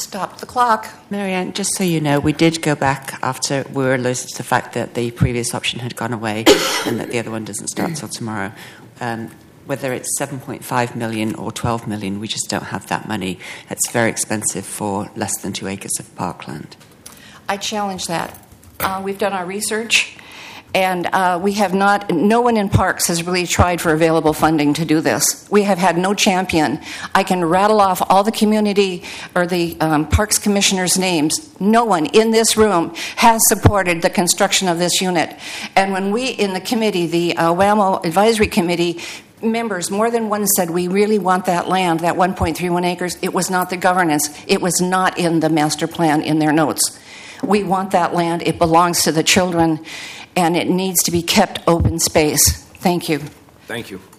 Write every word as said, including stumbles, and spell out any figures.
Stop the clock. Marianne, just so you know, we did go back after we were alerted to the fact that the previous option had gone away and that the other one doesn't start till tomorrow. Um, whether it's seven point five million or twelve million, we just don't have that money. It's very expensive for less than two acres of parkland. I challenge that. Uh, we've done our research, and uh, we have not, no one in Parks has really tried for available funding to do this. We have had no champion. I can rattle off all the community or the um, Parks Commissioners' names. No one in this room has supported the construction of this unit. And when we, in the committee, the uh, WAMO Advisory Committee, members, more than one said, we really want that land, that one point three one acres. It was not the governance. It was not in the master plan in their notes. We want that land. It belongs to the children, and it needs to be kept open space. Thank you. Thank you.